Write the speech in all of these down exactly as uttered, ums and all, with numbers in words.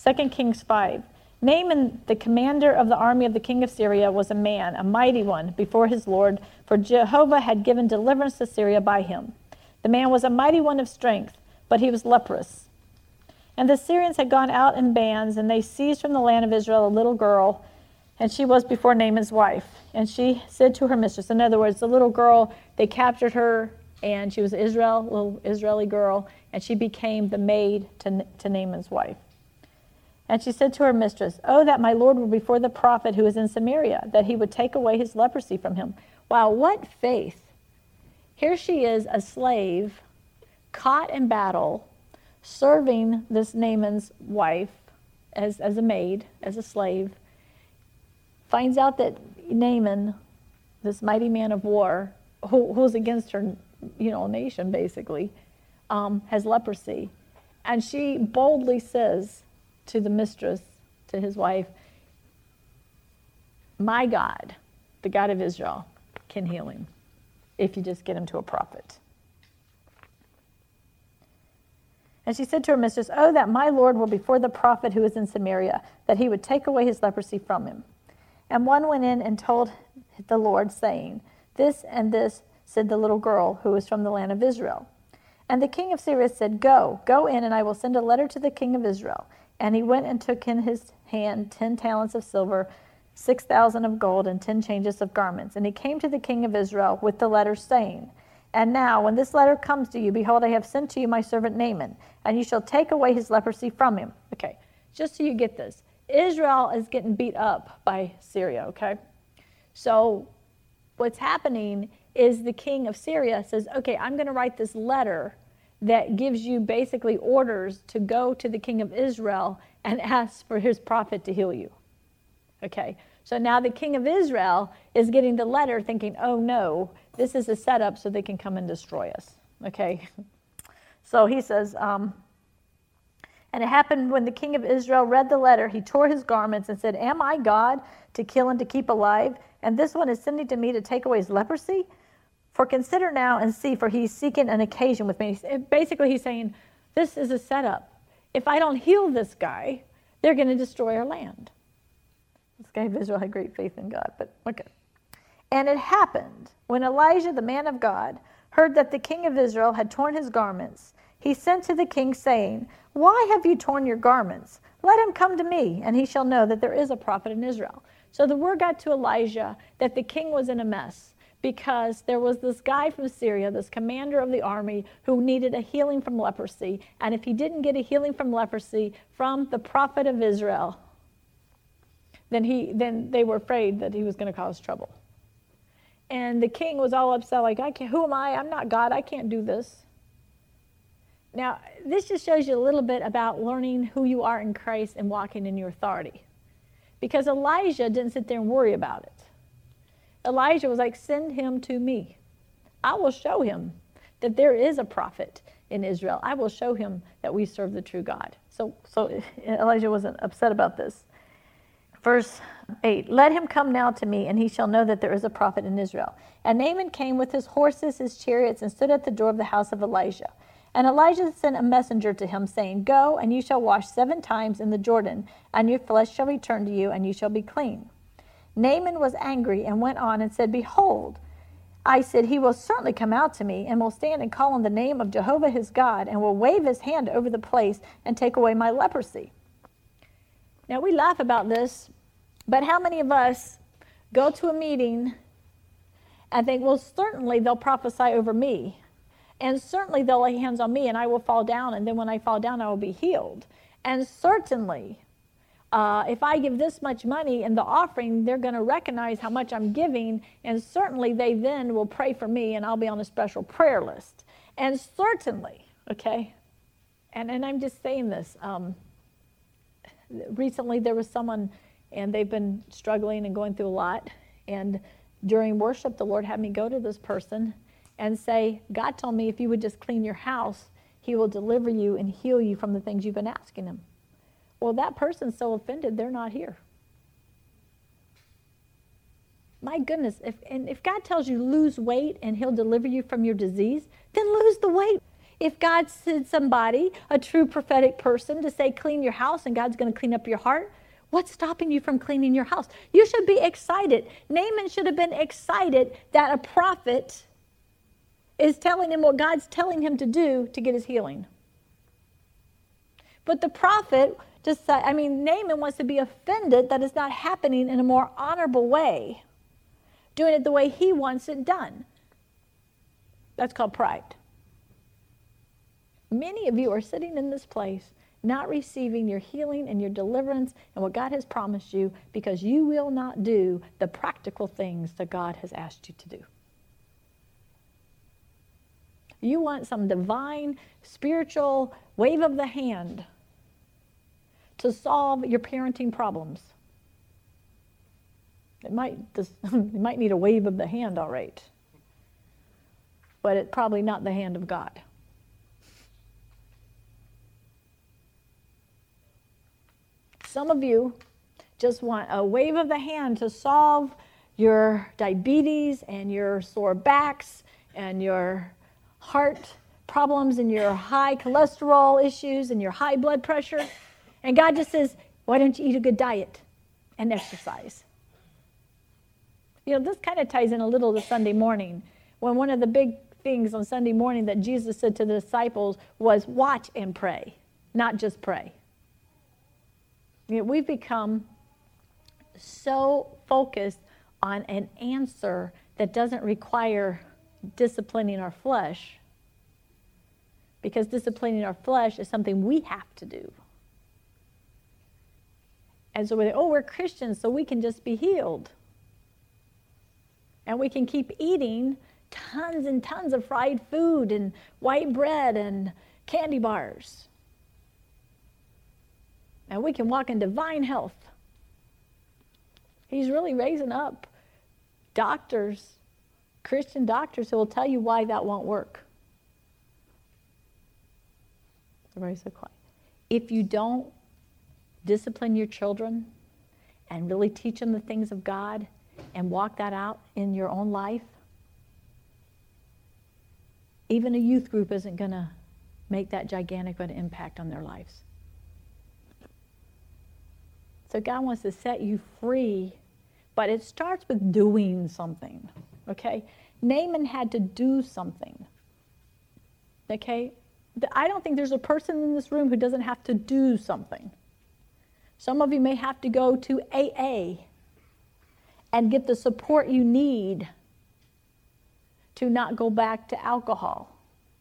Second Kings five. Naaman, the commander of the army of the king of Syria, was a man, a mighty one, before his Lord, for Jehovah had given deliverance to Syria by him. The man was a mighty one of strength, but he was leprous. And the Syrians had gone out in bands, and they seized from the land of Israel a little girl, and she was before Naaman's wife. And she said to her mistress, in other words, the little girl, they captured her, and she was an Israel, little Israeli girl, and she became the maid to, to Naaman's wife. And she said to her mistress, oh, that my Lord were before the prophet who is in Samaria, that he would take away his leprosy from him. Wow, what faith. Here she is, a slave, caught in battle, serving this Naaman's wife as, as a maid, as a slave, finds out that Naaman, this mighty man of war, who, who's against her, you know, nation basically, um, has leprosy. And she boldly says to the mistress, to his wife, my God, the God of Israel, can heal him if you just get him to a prophet. And she said to her mistress, oh, that my Lord were before the prophet who is in Samaria, that he would take away his leprosy from him. And one went in and told the Lord, saying, this and this said the little girl who was from the land of Israel. And the king of Syria said, go, go in, and I will send a letter to the king of Israel. And he went and took in his hand ten talents of silver, six thousand of gold, and ten changes of garments. And he came to the king of Israel with the letter, saying, and now, when this letter comes to you, behold, I have sent to you my servant Naaman, and you shall take away his leprosy from him. Okay, just so you get this. Israel is getting beat up by Syria, okay? So what's happening is the king of Syria says, okay, I'm going to write this letter that gives you basically orders to go to the king of Israel and ask for his prophet to heal you. Okay, so now the king of Israel is getting the letter thinking, oh no, this is a setup so they can come and destroy us. Okay, so he says, um, and it happened when the king of Israel read the letter, he tore his garments and said, am I God to kill and to keep alive? And this one is sending to me to take away his leprosy? For consider now and see, for he's seeking an occasion with me. Basically, he's saying, this is a setup. If I don't heal this guy, they're going to destroy our land. This guy of Israel had great faith in God, but okay. And it happened when Elijah, the man of God, heard that the king of Israel had torn his garments, he sent to the king, saying, why have you torn your garments? Let him come to me, and he shall know that there is a prophet in Israel. So the word got to Elijah that the king was in a mess, because there was this guy from Syria, this commander of the army, who needed a healing from leprosy. And if he didn't get a healing from leprosy from the prophet of Israel, then he then they were afraid that he was going to cause trouble. And the king was all upset, like, I can't, who am I? I'm not God. I can't do this. Now, this just shows you a little bit about learning who you are in Christ and walking in your authority. Because Elijah didn't sit there and worry about it. Elijah was like, send him to me. I will show him that there is a prophet in Israel. I will show him that we serve the true God. So, so Elijah wasn't upset about this. Verse eight, let him come now to me, and he shall know that there is a prophet in Israel. And Naaman came with his horses, his chariots, and stood at the door of the house of Elijah. And Elijah sent a messenger to him, saying, go, and you shall wash seven times in the Jordan, and your flesh shall return to you, and you shall be clean. Naaman was angry and went on and said, behold, I said, he will certainly come out to me, and will stand and call on the name of Jehovah his God, and will wave his hand over the place and take away my leprosy. Now, we laugh about this, but how many of us go to a meeting and think, well, certainly they'll prophesy over me, and certainly they'll lay hands on me, and I will fall down, and then when I fall down, I will be healed. And certainly, uh, if I give this much money in the offering, they're going to recognize how much I'm giving, and certainly they then will pray for me, and I'll be on a special prayer list. And certainly, okay, and, and I'm just saying this, um, recently there was someone, and they've been struggling and going through a lot, and during worship, the Lord had me go to this person and say, God told me if you would just clean your house, he will deliver you and heal you from the things you've been asking him. Well, that person's so offended, they're not here. My goodness, if and if God tells you lose weight and he'll deliver you from your disease, then lose the weight. If God sent somebody, a true prophetic person, to say, clean your house, and God's going to clean up your heart, what's stopping you from cleaning your house? You should be excited. Naaman should have been excited that a prophet is telling him what God's telling him to do to get his healing. But the prophet just said, I mean, Naaman wants to be offended that it's not happening in a more honorable way, doing it the way he wants it done. That's called pride. Many of you are sitting in this place not receiving your healing and your deliverance and what God has promised you because you will not do the practical things that God has asked you to do. You want some divine, spiritual wave of the hand to solve your parenting problems. It might, just, you might need a wave of the hand, all right. But it's probably not the hand of God. Some of you just want a wave of the hand to solve your diabetes and your sore backs and your heart problems and your high cholesterol issues and your high blood pressure. And God just says, why don't you eat a good diet and exercise? You know, this kind of ties in a little to Sunday morning, when one of the big things on Sunday morning that Jesus said to the disciples was watch and pray, not just pray. You know, we've become so focused on an answer that doesn't require disciplining our flesh, because disciplining our flesh is something we have to do. And so we're, oh, we're Christians, so we can just be healed. And we can keep eating tons and tons of fried food and white bread and candy bars. And we can walk in divine health. He's really raising up doctors, Christian doctors, who will tell you why that won't work. Everybody's so quiet. If you don't discipline your children and really teach them the things of God and walk that out in your own life, even a youth group isn't going to make that gigantic of an impact on their lives. So God wants to set you free, but it starts with doing something, okay? Naaman had to do something, okay? I don't think there's a person in this room who doesn't have to do something. Some of you may have to go to A A and get the support you need to not go back to alcohol.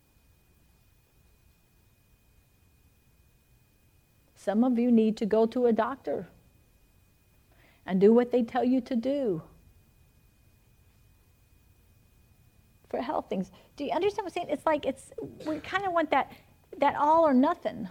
Some of you need to go to a doctor and do what they tell you to do for health things. Do you understand what I'm saying? It's like it's we kind of want that that all or nothing.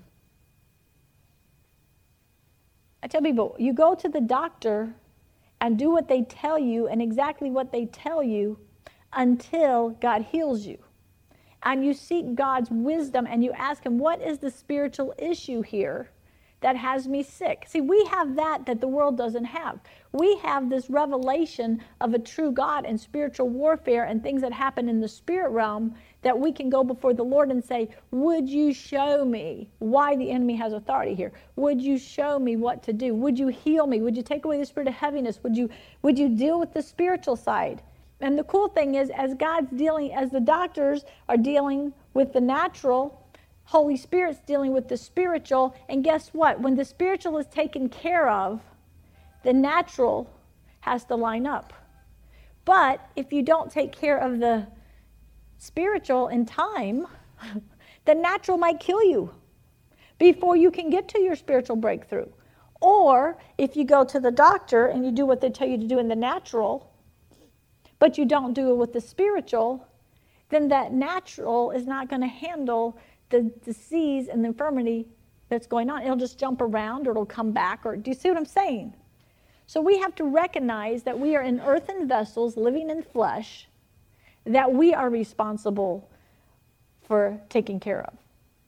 I tell people, you go to the doctor and do what they tell you and exactly what they tell you until God heals you. And you seek God's wisdom and you ask him, what is the spiritual issue here that has me sick? See, we have that that the world doesn't have. We have this revelation of a true God and spiritual warfare and things that happen in the spirit realm that we can go before the Lord and say, would you show me why the enemy has authority here? Would you show me what to do? Would you heal me? Would you take away the spirit of heaviness? Would you, would you deal with the spiritual side? And the cool thing is, as God's dealing, as the doctors are dealing with the natural, Holy Spirit's dealing with the spiritual. And guess what? When the spiritual is taken care of, the natural has to line up. But if you don't take care of the spiritual in time, the natural might kill you before you can get to your spiritual breakthrough. Or if you go to the doctor and you do what they tell you to do in the natural, but you don't do it with the spiritual, then that natural is not going to handle the disease and the infirmity that's going on. It'll just jump around or it'll come back. Or do you see what I'm saying? So we have to recognize that we are in earthen vessels living in flesh that we are responsible for taking care of.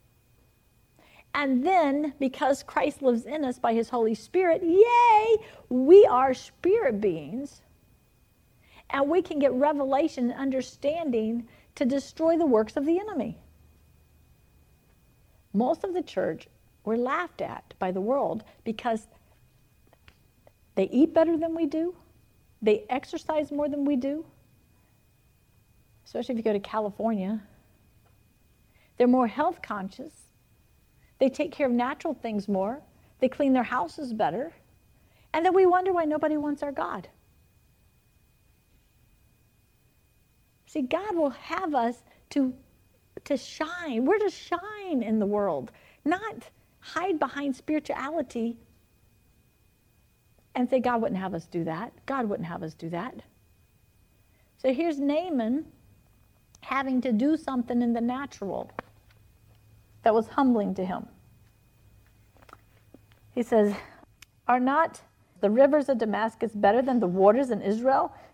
And then, because Christ lives in us by his Holy Spirit, yay, we are spirit beings. And we can get revelation and understanding to destroy the works of the enemy. most of the church were laughed at by the world because they eat better than we do. They exercise more than we do. Especially if you go to California. They're more health conscious. They take care of natural things more. They clean their houses better. And then we wonder why nobody wants our God. See, God will have us to, to shine. We're to shine in the world, not hide behind spirituality and say God wouldn't have us do that. God wouldn't have us do that. So here's Naaman having to do something in the natural that was humbling to him. He says, are not the rivers of Damascus better than the waters in Israel?